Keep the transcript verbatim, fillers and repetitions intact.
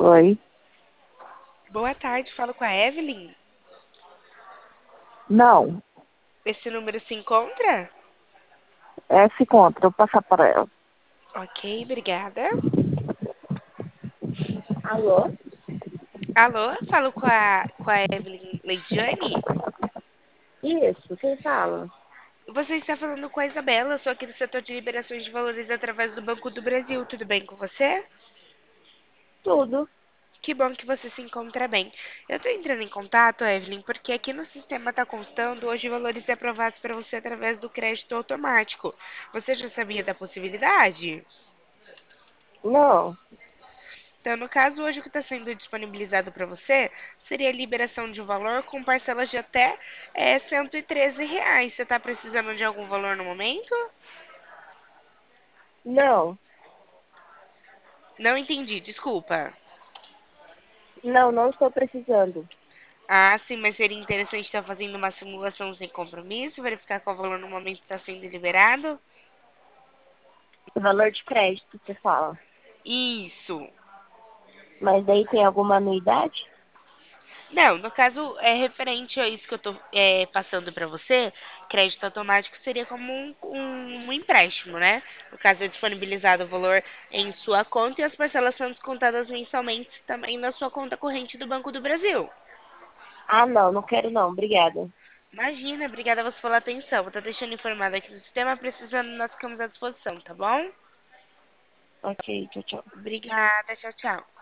Oi. Boa tarde, falo com a Evelyn. Não, Esse número se encontra? é se encontra, eu vou passar para ela. Ok, obrigada. Alô? Alô, falo com a, com a Evelyn Leidiane? Isso, quem fala? Você está falando com a Isabela, sou aqui do setor de liberações de valores através do Banco do Brasil. Tudo bem com você? Tudo. Que bom que você se encontra bem. Eu estou entrando em contato, Evelyn, porque aqui no sistema está constando hoje valores aprovados para você através do crédito automático. Você já sabia da possibilidade? Não, Então, no caso, hoje o que está sendo disponibilizado para você seria a liberação de um valor com parcelas de até eh, cento e treze reais. Você está precisando de algum valor no momento? não, Não entendi, desculpa. não, não estou precisando. Ah, sim, mas seria interessante estar fazendo uma simulação sem compromisso, verificar qual valor no momento está sendo liberado? Valor de crédito, você fala. Isso. Mas daí tem alguma anuidade? Não, no caso, é referente a isso que eu estou passando para você, crédito automático seria como um, um, um empréstimo, né? No caso, é disponibilizado o valor em sua conta e as parcelas são descontadas mensalmente também na sua conta corrente do Banco do Brasil. Ah, não, não quero não, obrigada. Imagina, obrigada a você pela atenção. Vou estar deixando informado aqui no sistema, precisando, nós ficamos à disposição, tá bom? Ok, tchau, tchau. Obrigada, tchau, tchau.